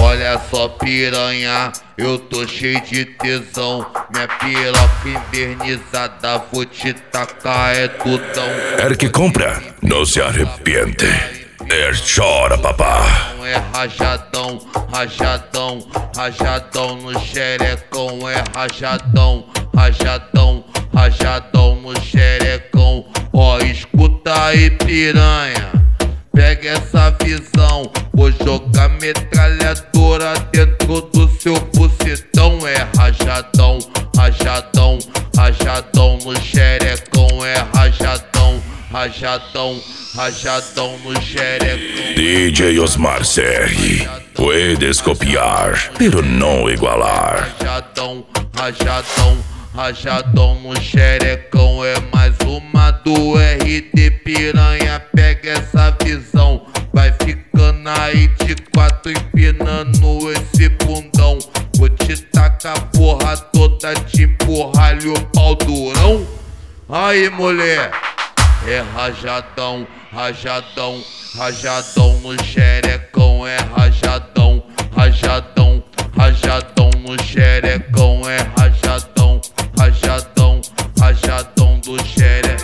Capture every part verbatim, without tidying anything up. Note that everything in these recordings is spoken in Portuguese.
Olha só piranha, eu tô cheio de tesão. Minha piroca invernizada, vou te tacar, é tudão. El que compra não se arrepende. É chora, papá. É rajadão, rajadão, rajadão no xerecão. É rajadão, rajadão, rajadão no xerecão. Ó, escuta aí, piranha, pega essa visão. Vou jogar metralhadora dentro do seu bucetão. É rajadão, rajadão, rajadão no xerecão. É rajadão, rajadão, rajadão no xerecão. D J Osmar C R. Puedes copiar, pero não igualar. Rajadão, rajadão, rajadão no xerecão. É mais uma do R D, piranha, pega essa visão. Vai ficando aí de quatro empinando esse bundão. Vou te tacar a porra toda, te empurrar-lhe o pau durão. Aí, mulher, é rajadão, rajadão, rajadão no xerecão. É rajadão, rajadão, rajadão no xerecão. É rajadão, rajadão, rajadão do xerecão.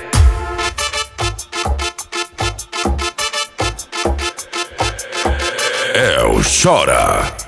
É o Chora.